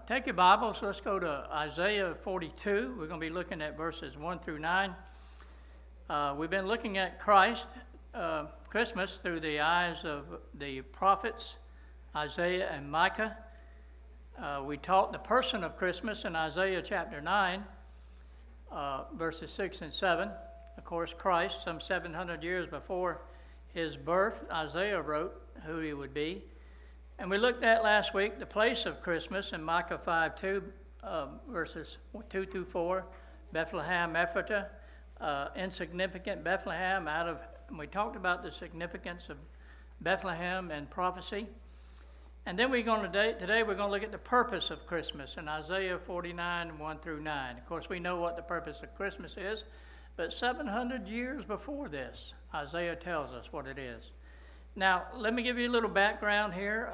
Take your Bibles. Let's go to Isaiah 42. We're going to be looking at verses 1 through 9. We've been looking at Christ, Christmas, through the eyes of the prophets, Isaiah and Micah. We taught the person of Christmas in Isaiah chapter 9, verses 6 and 7. Of course, Christ, some 700 years before his birth, Isaiah wrote who he would be. And we looked at last week the place of Christmas in Micah 5:2, verses 2 through 4, Bethlehem, Ephratah, insignificant Bethlehem and we talked about the significance of Bethlehem and prophecy. And then today we're going to look at the purpose of Christmas in Isaiah 49, 1 through 9. Of course, we know what the purpose of Christmas is, but 700 years before this, Isaiah tells us what it is. Now, let me give you a little background here.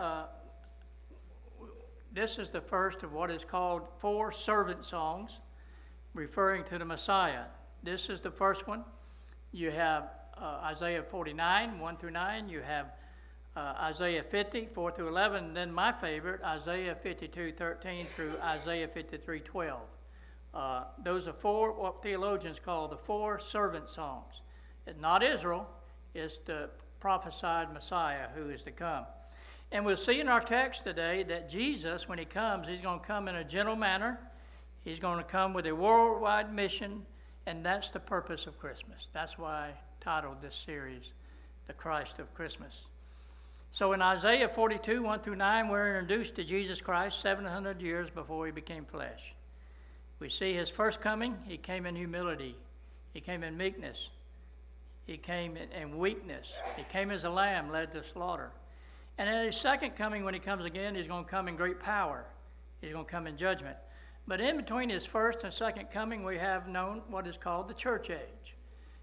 This is the first of what is called 4 servant songs, referring to the Messiah. This is the first one. You have Isaiah 49, 1 through 9. You have Isaiah 50, 4 through 11. And then my favorite, Isaiah 52, 13 through Isaiah 53, 12. Those are 4, what theologians call the 4 servant songs. It's not Israel, it's the prophesied Messiah who is to come. And we'll see in our text today that Jesus, when he comes, he's going to come in a gentle manner. He's going to come with a worldwide mission, and that's the purpose of Christmas. That's why I titled this series, The Christ of Christmas. So in Isaiah 42, 1 through 9, we're introduced to Jesus Christ 700 years before he became flesh. We see his first coming, he came in humility. He came in meekness. He came in weakness. He came as a lamb led to slaughter. And at his second coming, when he comes again, he's going to come in great power. He's going to come in judgment. But in between his first and second coming, we have known what is called the church age.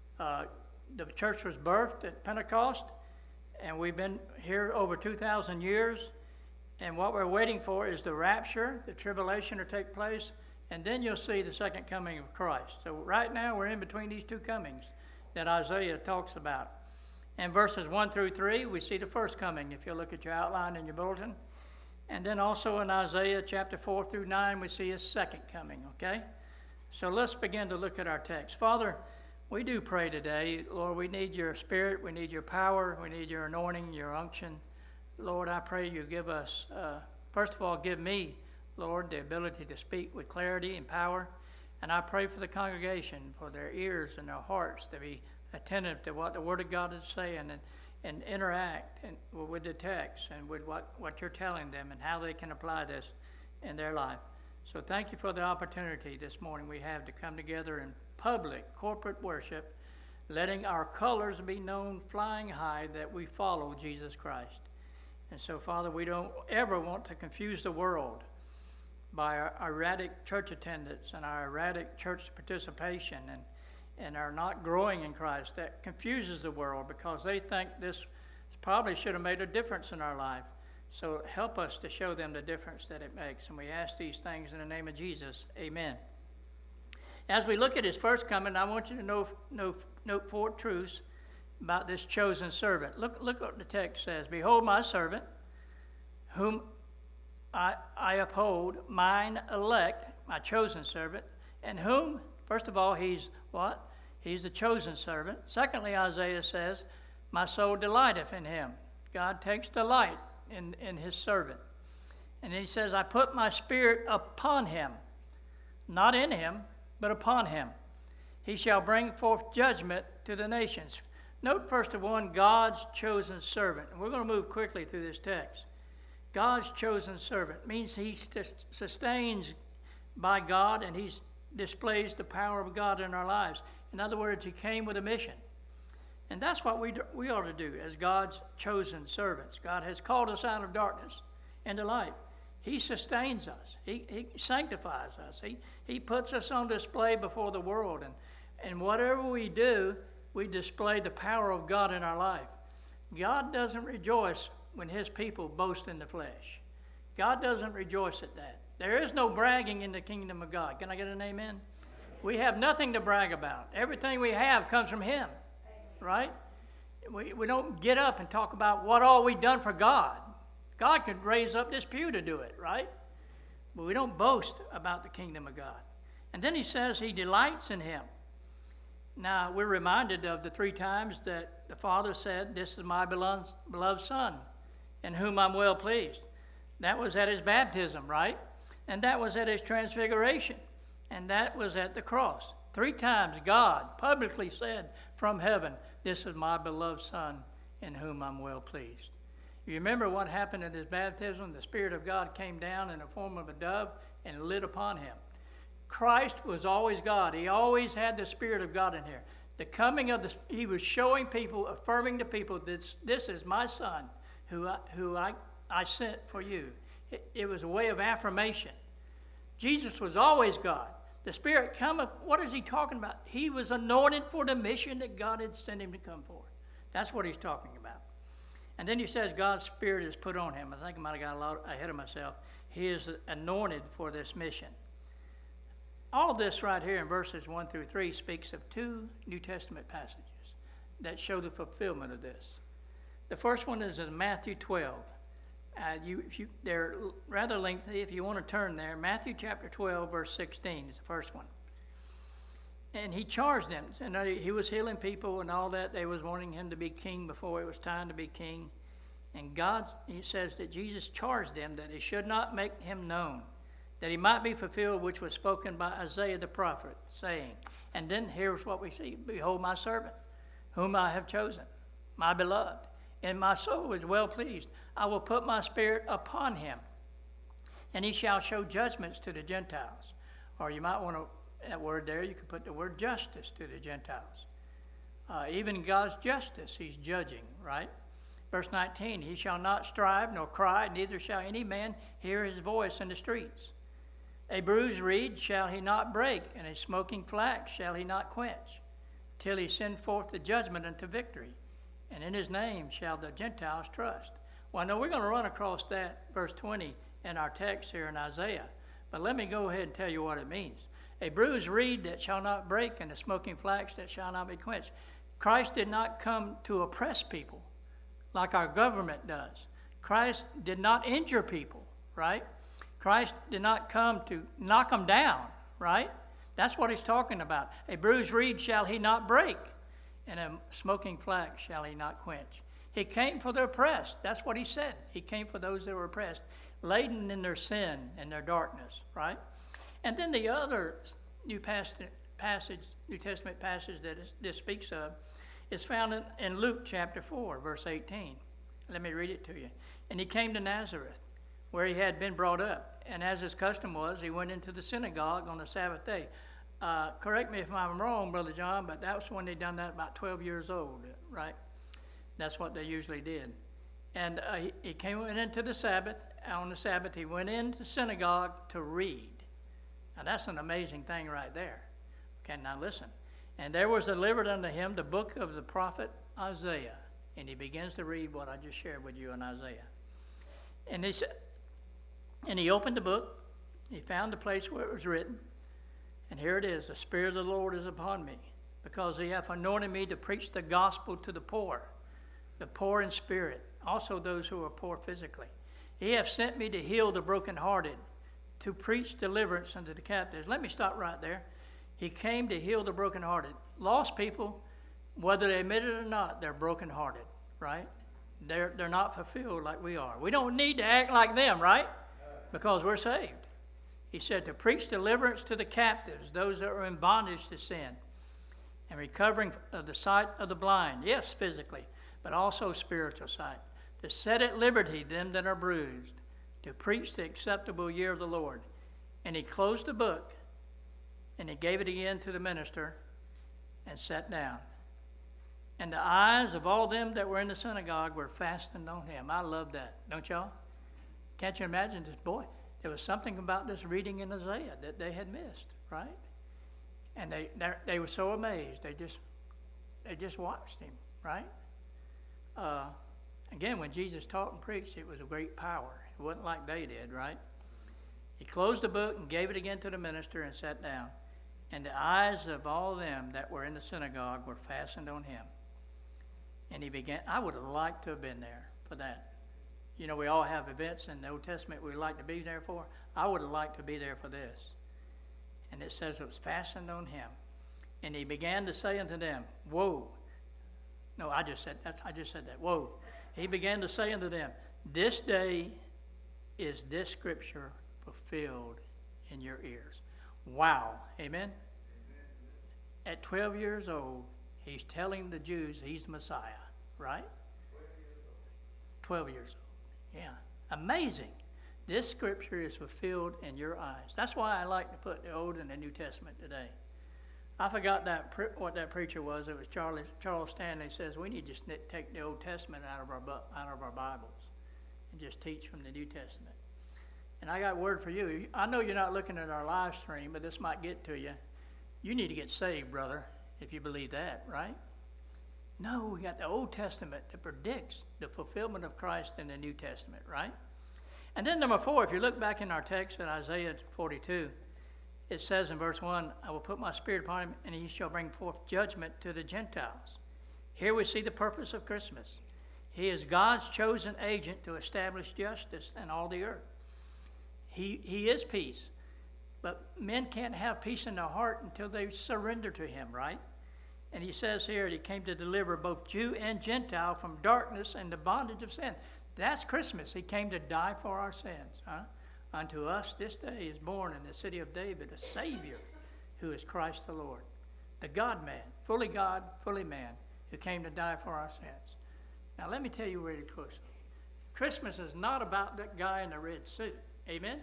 The church was birthed at Pentecost, and we've been here over 2,000 years. And what we're waiting for is the rapture, the tribulation to take place, and then you'll see the second coming of Christ. So right now, we're in between these two comings that Isaiah talks about. In verses 1 through 3, we see the first coming, if you look at your outline in your bulletin. And then also in Isaiah chapter 4 through 9, we see his second coming, okay? So let's begin to look at our text. Father, we do pray today. Lord, we need your spirit, we need your power, we need your anointing, your unction. Lord, I pray you give us, first of all, give me, Lord, the ability to speak with clarity and power. And I pray for the congregation, for their ears and their hearts to be attentive to what the Word of God is saying and interact with the text and with what you're telling them and how they can apply this in their life. So thank you for the opportunity this morning we have to come together in public, corporate worship, letting our colors be known flying high that we follow Jesus Christ. And so, Father, we don't ever want to confuse the world by our erratic church attendance and our erratic church participation and our not growing in Christ. That confuses the world because they think this probably should have made a difference in our life. So help us to show them the difference that it makes. And we ask these things in the name of Jesus. Amen. As we look at his first coming, I want you to note 4 truths about this chosen servant. Look what the text says. Behold my servant, whom I uphold, mine elect, my chosen servant, and whom, first of all, he's what? He's the chosen servant. Secondly, Isaiah says, my soul delighteth in him. God takes delight in his servant. And he says, I put my spirit upon him, not in him, but upon him. He shall bring forth judgment to the nations. Note, first of all, God's chosen servant. And we're going to move quickly through this text. God's chosen servant means he sustains by God and he displays the power of God in our lives. In other words, he came with a mission. And that's what we ought to do as God's chosen servants. God has called us out of darkness into light. He sustains us. He sanctifies us. He puts us on display before the world. And whatever we do, we display the power of God in our life. God doesn't rejoice when his people boast in the flesh. God doesn't rejoice at that. There is no bragging in the kingdom of God. Can I get an amen? We have nothing to brag about. Everything we have comes from him, right? We don't get up and talk about what all we've done for God. God could raise up this pew to do it, right? but we don't boast about the kingdom of God. And then he says he delights in him. Now, we're reminded of the 3 times that the Father said, "This is my beloved Son, in whom I'm well pleased." That was at his baptism, right? And that was at his transfiguration. And that was at the cross. 3 times God publicly said from heaven, "This is my beloved Son, in whom I'm well pleased." You remember what happened at his baptism? The Spirit of God came down in the form of a dove and lit upon him. Christ was always God. He always had the Spirit of God in here. The coming of he was showing people, affirming to people, this is my Son, who I sent for you. It was a way of affirmation. Jesus was always God. The Spirit come up. What is he talking about? He was anointed for the mission that God had sent him to come for. That's what he's talking about. And then he says God's Spirit is put on him. I think I might have got a lot ahead of myself. He is anointed for this mission. All of this right here in verses 1 through 3 speaks of 2 New Testament passages that show the fulfillment of this. The first one is in Matthew 12. They're rather lengthy. If you want to turn there, Matthew chapter 12, verse 16 is the first one. And he charged them. And he was healing people and all that. They was wanting him to be king before it was time to be king. And he says that Jesus charged them that they should not make him known, that he might be fulfilled which was spoken by Isaiah the prophet, saying, and then here's what we see: "Behold my servant, whom I have chosen, my beloved, and my soul is well pleased. I will put my Spirit upon him, and he shall show judgments to the Gentiles." Or you might want that word there, you could put the word justice to the Gentiles. Even God's justice, he's judging, right? Verse 19, "He shall not strive nor cry, neither shall any man hear his voice in the streets. A bruised reed shall he not break, and a smoking flax shall he not quench, till he send forth the judgment unto victory. And in his name shall the Gentiles trust." Well, I know we're going to run across that, verse 20, in our text here in Isaiah. But let me go ahead and tell you what it means. A bruised reed that shall not break, and a smoking flax that shall not be quenched. Christ did not come to oppress people like our government does. Christ did not injure people, right? Christ did not come to knock them down, right? That's what he's talking about. A bruised reed shall he not break, and a smoking flax shall he not quench. He came for the oppressed. That's what he said. He came for those that were oppressed, laden in their sin and their darkness, right? And then the other New Testament passage that this speaks of is found in Luke chapter 4, verse 18. Let me read it to you. "And he came to Nazareth, where he had been brought up. And as his custom was, he went into the synagogue on the Sabbath day." Correct me if I'm wrong, Brother John, but that was when they done that about 12 years old, right? That's what they usually did. And he went into the Sabbath. On the Sabbath, he went into the synagogue to read. Now, that's an amazing thing right there. Okay, now listen. "And there was delivered unto him the book of the prophet Isaiah." And he begins to read what I just shared with you in Isaiah. And he said, and he opened the book. He found the place where it was written. And here it is: "The Spirit of the Lord is upon me, because he hath anointed me to preach the gospel to the poor in spirit, also those who are poor physically. He hath sent me to heal the brokenhearted, to preach deliverance unto the captives." Let me stop right there. He came to heal the brokenhearted. Lost people, whether they admit it or not, they're brokenhearted, right? They're not fulfilled like we are. We don't need to act like them, right? Because we're saved. He said to preach deliverance to the captives, those that are in bondage to sin, and recovering of the sight of the blind, yes, physically, but also spiritual sight, to set at liberty them that are bruised, to preach the acceptable year of the Lord. And he closed the book, and he gave it again to the minister, and sat down. And the eyes of all them that were in the synagogue were fastened on him. I love that, don't y'all? Can't you imagine this? Boy, there was something about this reading in Isaiah that they had missed, right? And they were so amazed. They just watched him, right? Again, when Jesus taught and preached, it was a great power. It wasn't like they did, right? He closed the book and gave it again to the minister and sat down. And the eyes of all them that were in the synagogue were fastened on him. And he began, I would have liked to have been there for that. you know, we all have events in the Old Testament we like to be there for. I would have liked to be there for this. And it says it was fastened on him. And he began to say unto them, woe. No, I just said that. Woe. He began to say unto them, this day is this scripture fulfilled in your ears. Wow. Amen? At 12 years old, he's telling the Jews he's the Messiah, right? 12 years old. Yeah. Amazing. This scripture is fulfilled in your eyes. That's why I like to put the Old and the New Testament today. I forgot what that preacher was. It was Charles Stanley says we need to just take the Old Testament out of our Bibles and just teach from the New Testament. And I got a word for you. I know you're not looking at our live stream, but this might get to you. You need to get saved, brother, if you believe that, right? No, we got the Old Testament that predicts the fulfillment of Christ in the New Testament, right? And then number 4, if you look back in our text in Isaiah 42, it says in verse 1, I will put my spirit upon him, and he shall bring forth judgment to the Gentiles. Here we see the purpose of Christmas. He is God's chosen agent to establish justice in all the earth. He is peace, but men can't have peace in their heart until they surrender to him, right? And he says here that he came to deliver both Jew and Gentile from darkness and the bondage of sin. That's Christmas. He came to die for our sins. Huh? Unto us this day is born in the city of David a Savior, who is Christ the Lord, the God-man, fully God, fully man, who came to die for our sins. Now let me tell you really closely. Christmas is not about that guy in the red suit. Amen?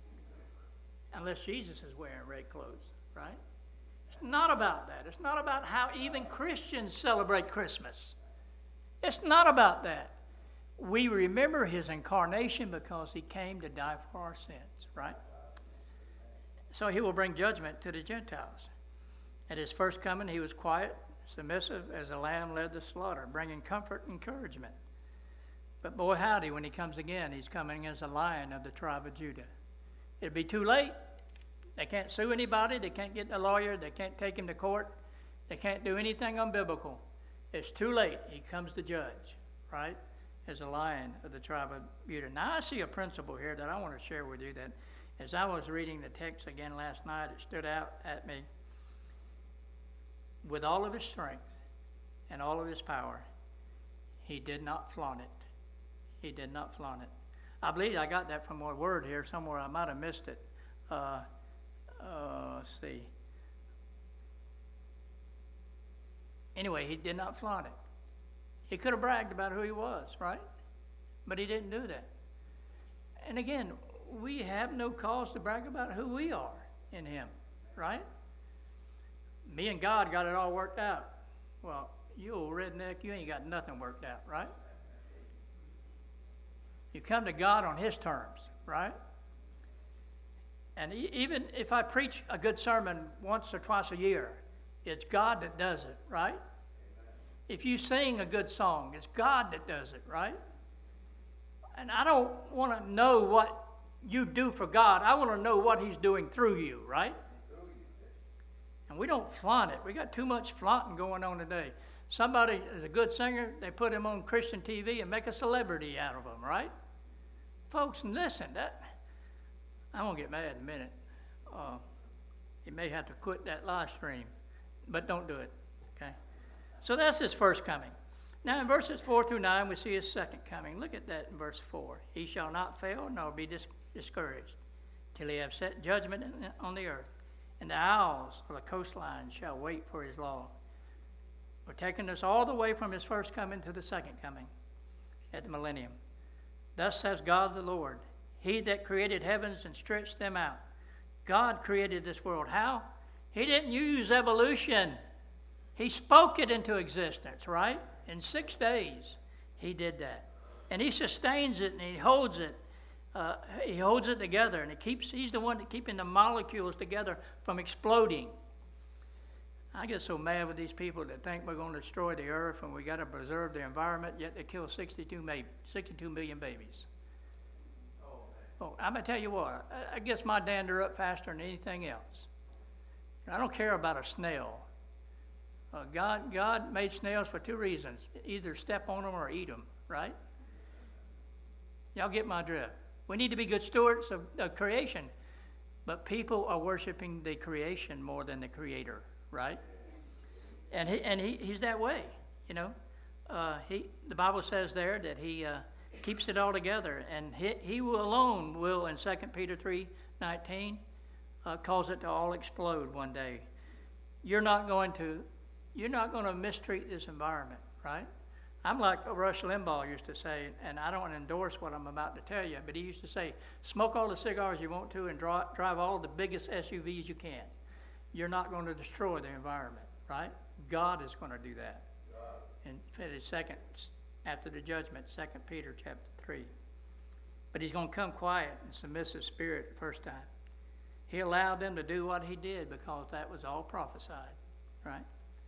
Unless Jesus is wearing red clothes, right? It's not about that. It's not about how even Christians celebrate Christmas. It's not about that. We remember his incarnation because he came to die for our sins, right? So he will bring judgment to the Gentiles. At his first coming, he was quiet, submissive, as a lamb led the slaughter, bringing comfort and encouragement. But boy, howdy, when he comes again, he's coming as a lion of the tribe of Judah. It'd be too late. They can't sue anybody. They can't get a lawyer. They can't take him to court. They can't do anything unbiblical. It's too late. He comes to judge, right? As a lion of the tribe of Judah. Now, I see a principle here that I want to share with you that as I was reading the text again last night, it stood out at me. With all of his strength and all of his power, he did not flaunt it. He did not flaunt it. I believe I got that from a word here somewhere. I might have missed it. Let's see. Anyway, he did not flaunt it. He could have bragged about who he was, right? But he didn't do that. And again, we have no cause to brag about who we are in him, right? Me and God got it all worked out. Well, you old redneck, you ain't got nothing worked out, right? You come to God on his terms, right? And even if I preach a good sermon once or twice a year, it's God that does it, right? If you sing a good song, it's God that does it, right? And I don't want to know what you do for God. I want to know what he's doing through you, right? And we don't flaunt it. We got too much flaunting going on today. Somebody is a good singer, they put him on Christian TV and make a celebrity out of him, right? Folks, listen, I'm going to get mad in a minute. You may have to quit that live stream, but don't do it, okay? So that's his first coming. Now in verses 4 through 9, we see his second coming. Look at that in verse 4. He shall not fail, nor be discouraged, till he have set judgment on the earth. And the isles of the coastline shall wait for his law. We're taking us all the way from his first coming to the second coming at the millennium. Thus says God the Lord, he that created heavens and stretched them out. God created this world. How? He didn't use evolution. He spoke it into existence, right? In 6 days, he did that. And he sustains it and he holds it. He holds it together, and he's the one that keeping the molecules together from exploding. I get so mad with these people that think we're going to destroy the earth and we got to preserve the environment, yet they kill 62 million babies. Oh, I'm going to tell you what, I gets my dander up faster than anything else. I don't care about a snail. God made snails for 2 reasons, either step on them or eat them, right? Y'all get my drift. We need to be good stewards of creation, but people are worshiping the creation more than the Creator, right? And he's that way, you know. The Bible says there that he keeps it all together, and he alone will, in 2 Peter 3:19, cause it to all explode one day. You're not going to mistreat this environment, right? I'm like Rush Limbaugh used to say, and I don't endorse what I'm about to tell you, but he used to say, smoke all the cigars you want to and drive all the biggest SUVs you can. You're not going to destroy the environment, right? God is going to do that. And second, after the judgment, 2 Peter chapter 3. But he's going to come quiet and submissive spirit the first time. He allowed them to do what he did because that was all prophesied, right?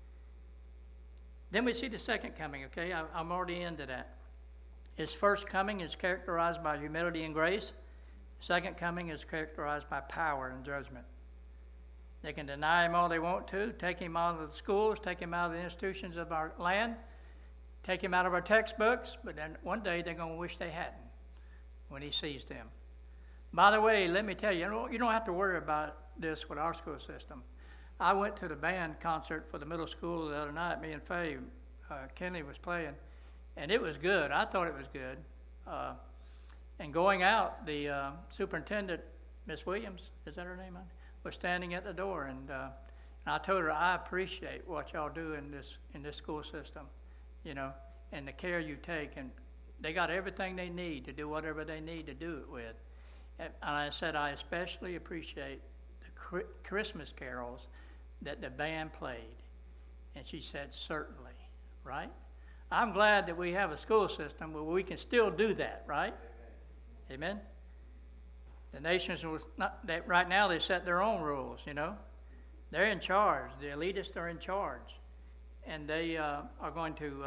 Then we see the second coming, okay? I'm already into that. His first coming is characterized by humility and grace. Second coming is characterized by power and judgment. They can deny him all they want to, take him out of the schools, take him out of the institutions of our land, take him out of our textbooks, but then one day they're going to wish they hadn't when he sees them. By the way, let me tell you, you don't have to worry about this with our school system. I went to the band concert for the middle school the other night. Me and Faye, Kenley was playing, and it was good. I thought it was good. And going out, the superintendent, Miss Williams, is that her name? Was standing at the door, and I told her I appreciate what y'all do in this school system, you know, and the care you take, and they got everything they need to do whatever they need to do it with. And I said I especially appreciate the Christmas carols that the band played, and she said certainly, right? I'm glad that we have a school system where we can still do that, right? Amen. The nations right now they set their own rules, you know. They're in charge. The elitists are in charge, and they are going to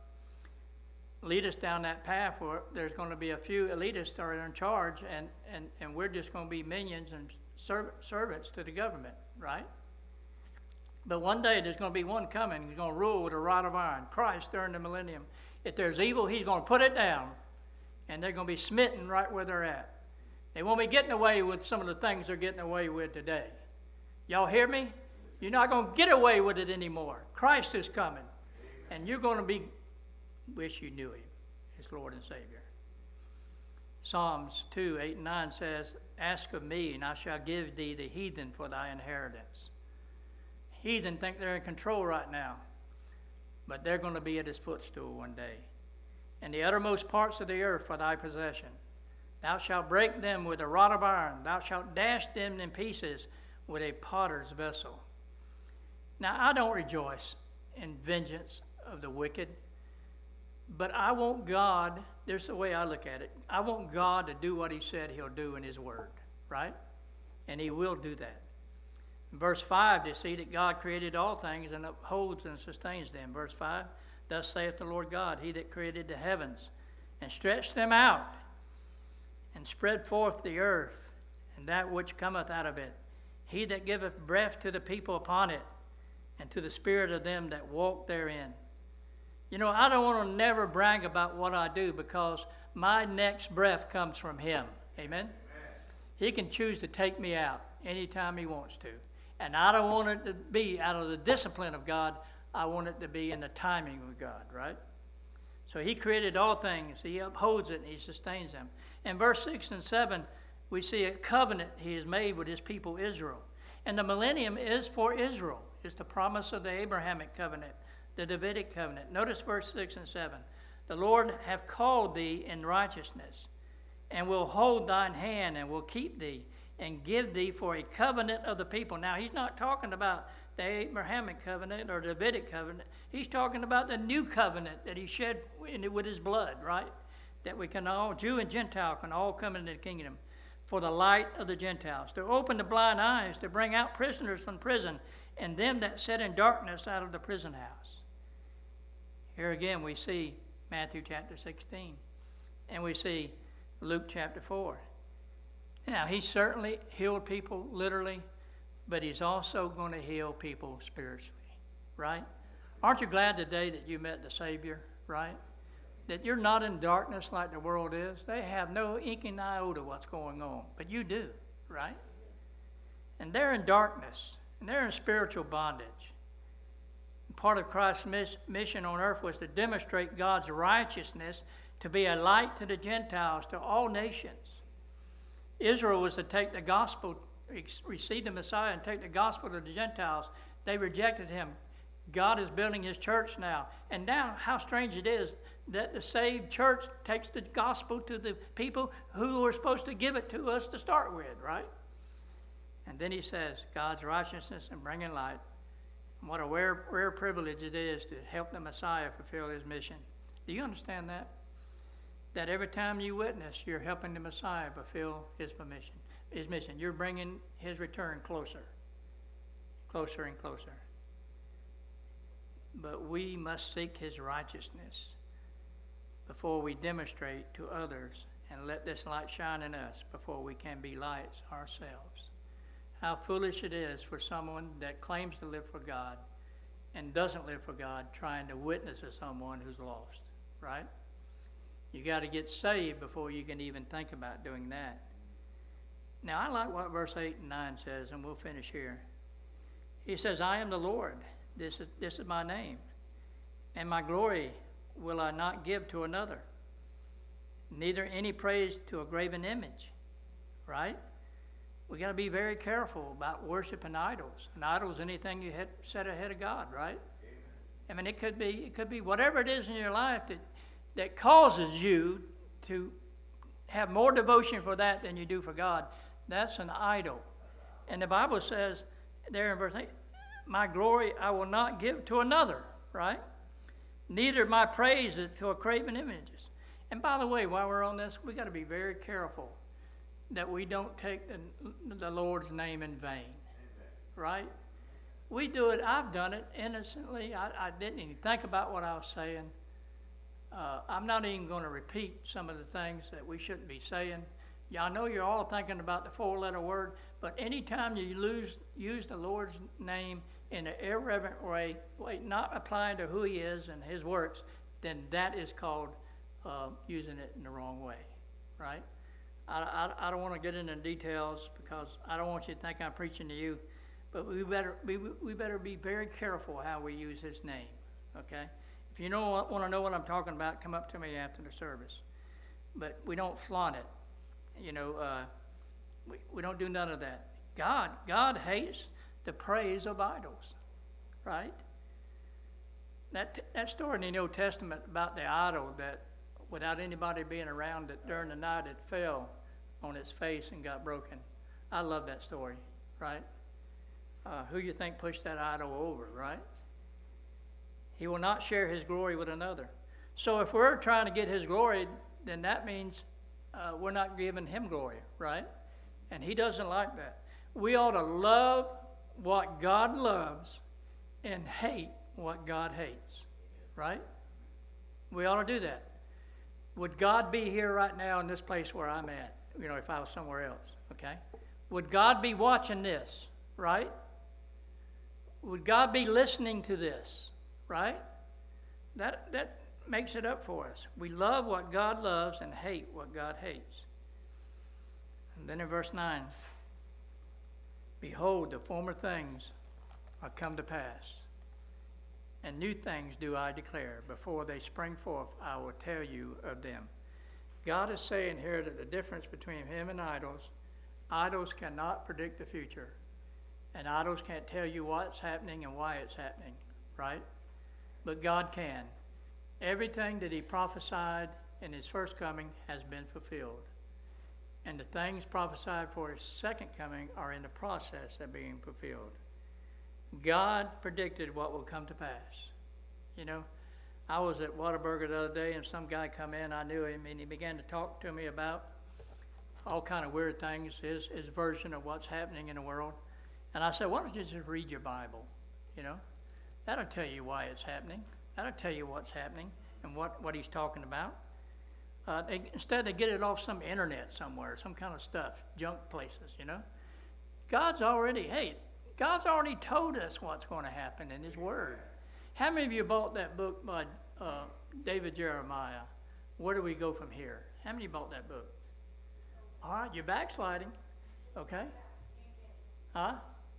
lead us down that path where there's going to be a few elitists that are in charge, and we're just going to be minions and servants to the government, right? But one day there's going to be one coming. He's going to rule with a rod of iron. Christ during the millennium. If there's evil, he's going to put it down, and they're going to be smitten right where they're at. They won't be getting away with some of the things they're getting away with today. Y'all hear me? You're not going to get away with it anymore. Christ is coming, and you're going to wish you knew him as Lord and Savior. Psalms 2:8-9 says, ask of me, and I shall give thee the heathen for thy inheritance. Heathen think they're in control right now, but they're going to be at his footstool one day. And the uttermost parts of the earth for thy possession. Thou shalt break them with a rod of iron. Thou shalt dash them in pieces with a potter's vessel. Now, I don't rejoice in vengeance of the wicked, but I want God, there's the way I look at it, I want God to do what he said he'll do in his word, right? And he will do that. In verse 5, they see that God created all things and upholds and sustains them. Verse 5, thus saith the Lord God, he that created the heavens and stretched them out and spread forth the earth and that which cometh out of it. He that giveth breath to the people upon it and to the spirit of them that walk therein. You know, I don't want to never brag about what I do because my next breath comes from him. Amen? Amen. He can choose to take me out anytime he wants to. And I don't want it to be out of the discipline of God. I want it to be in the timing of God, right? So he created all things. He upholds it and he sustains them. In verse 6 and 7, we see a covenant he has made with his people Israel. And the millennium is for Israel. It's the promise of the Abrahamic covenant, the Davidic covenant. Notice verse 6 and 7. The Lord hath called thee in righteousness, and will hold thine hand, and will keep thee, and give thee for a covenant of the people. Now, he's not talking about the Abrahamic covenant or Davidic covenant. He's talking about the new covenant that he shed with his blood, right? That we can all, Jew and Gentile, can all come into the kingdom for the light of the Gentiles, to open the blind eyes, to bring out prisoners from prison, and them that sit in darkness out of the prison house. Here again we see Matthew chapter 16, and we see Luke chapter 4. Now, he certainly healed people literally, but he's also going to heal people spiritually, right? Aren't you glad today that you met the Savior, right? that you're not in darkness like the world is. They have no inking iota what's going on, but you do, right? And they're in darkness, and they're in spiritual bondage. Part of Christ's mission on earth was to demonstrate God's righteousness, to be a light to the Gentiles, to all nations. Israel was to take the gospel, receive the Messiah, and take the gospel to the Gentiles. They rejected him. God is building his church now. And now, how strange it is that the saved church takes the gospel to the people who were supposed to give it to us to start with, right? And then he says, God's righteousness and bringing light. And what a rare privilege it is to help the Messiah fulfill his mission. Do you understand that? That every time you witness, you're helping the Messiah fulfill his mission. You're bringing his return closer and closer. But we must seek his righteousness before we demonstrate to others, and let this light shine in us before we can be lights ourselves. How foolish it is for someone that claims to live for God and doesn't live for God trying to witness to someone who's lost, right? You got to get saved before you can even think about doing that. Now, I like what verse 8 and 9 says, and we'll finish here. He says, I am the Lord. This is my name. And my glory will I not give to another, neither any praise to a graven image, right? We got to be very careful about worshiping idols. An idol is anything you set ahead of God, right? Amen. I mean, it could be whatever it is in your life that causes you to have more devotion for that than you do for God. That's an idol. And the Bible says there in verse 8, my glory I will not give to another, right? Neither my praise to a graven images. And by the way, while we're on this, we got to be very careful that we don't take the Lord's name in vain, right? We do it. I've done it innocently. I didn't even think about what I was saying. I'm not even going to repeat some of the things that we shouldn't be saying. Yeah, I know you're all thinking about the four-letter word, but anytime you use the Lord's name in an irreverent way, not applying to who he is and his works, then that is called using it in the wrong way, right? I don't want to get into details because I don't want you to think I'm preaching to you, but we better be very careful how we use his name, okay? If you want to know what I'm talking about, come up to me after the service. But we don't flaunt it. You know, we don't do none of that. God hates the praise of idols, right? That story in the Old Testament about the idol that without anybody being around it during the night, it fell on its face and got broken. I love that story, right? Who you think pushed that idol over, right? He will not share his glory with another. So if we're trying to get his glory, then that means we're not giving him glory, right? And he doesn't like that. We ought to love what God loves and hate what God hates, right? We ought to do that. Would God be here right now in this place where I'm at, you know, if I was somewhere else, okay? Would God be watching this, right? Would God be listening to this, right? That makes it up for us. We love what God loves and hate what God hates. And then in verse 9, behold, the former things are come to pass, and new things do I declare. Before they spring forth, I will tell you of them. God is saying here that the difference between him and idols cannot predict the future, and idols can't tell you what's happening and why it's happening, right? But God can. Everything that he prophesied in his first coming has been fulfilled. And the things prophesied for his second coming are in the process of being fulfilled. God predicted what will come to pass. You know, I was at Whataburger the other day and some guy come in, I knew him, and he began to talk to me about all kind of weird things, his version of what's happening in the world. And I said, why don't you just read your Bible, you know? That'll tell you why it's happening. That'll tell you what's happening and what he's talking about. Instead, they get it off some internet somewhere, some kind of stuff, junk places, you know. God's already told us what's going to happen in his word. How many of you bought that book by David Jeremiah, where do we go from here? How many bought that book? All right, you're backsliding. Okay. Huh?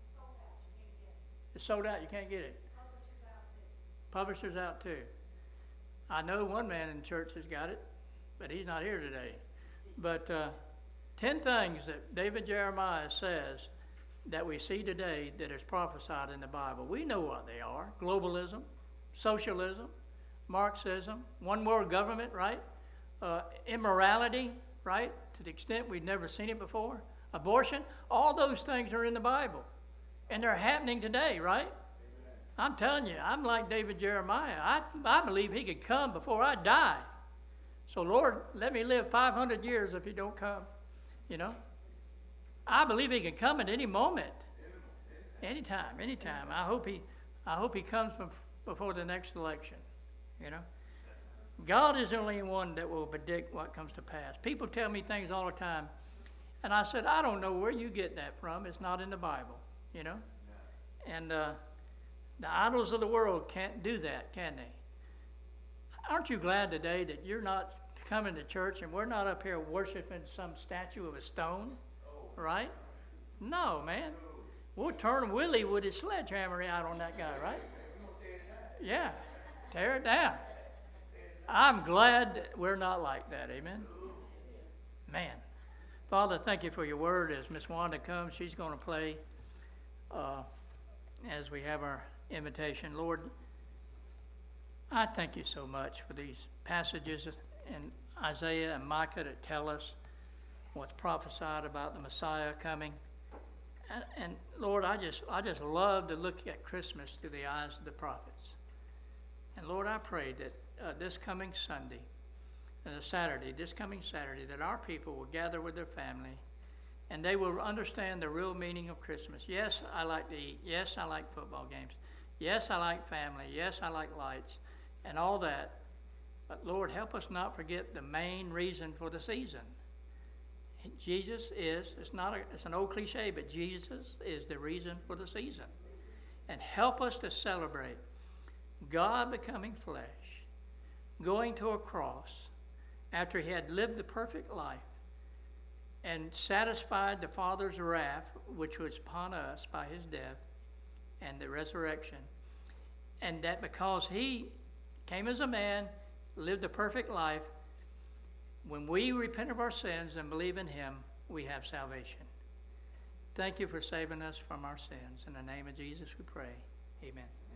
It's sold out. You can't get it. Publisher's out too. I know one man in church has got it, but he's not here today. But 10 things that David Jeremiah says that we see today that is prophesied in the Bible. We know what they are. Globalism, socialism, Marxism, one world government, right? Immorality, right? To the extent we've never seen it before. Abortion, all those things are in the Bible. And they're happening today, right? Amen. I'm telling you, I'm like David Jeremiah. I believe he could come before I die. So, Lord, let me live 500 years if he don't come, you know. I believe he can come at any moment. Anytime. I hope he comes before the next election, you know. God is the only one that will predict what comes to pass. People tell me things all the time, and I said, I don't know where you get that from. It's not in the Bible, you know. And the idols of the world can't do that, can they? Aren't you glad today that you're not coming to church and we're not up here worshiping some statue of a stone, right? No, man. We'll turn Willie with his sledgehammer out on that guy, right? Yeah, tear it down. I'm glad that we're not like that, amen? Man. Father, thank you for your word. As Miss Wanda comes, she's going to play as we have our invitation. Lord, I thank you so much for these passages in Isaiah and Micah that tell us what's prophesied about the Messiah coming. And Lord, I just love to look at Christmas through the eyes of the prophets. And Lord, I pray that this coming Sunday, this coming Saturday, that our people will gather with their family and they will understand the real meaning of Christmas. Yes, I like to eat. Yes, I like football games. Yes, I like family. Yes, I like lights and all that. But Lord, help us not forget the main reason for the season. Jesus is, it's an old cliche, but Jesus is the reason for the season. And help us to celebrate God becoming flesh, going to a cross after he had lived the perfect life and satisfied the Father's wrath, which was upon us by his death and the resurrection. And that because he came as a man, lived a perfect life, when we repent of our sins and believe in him, we have salvation. Thank you for saving us from our sins. In the name of Jesus we pray. Amen.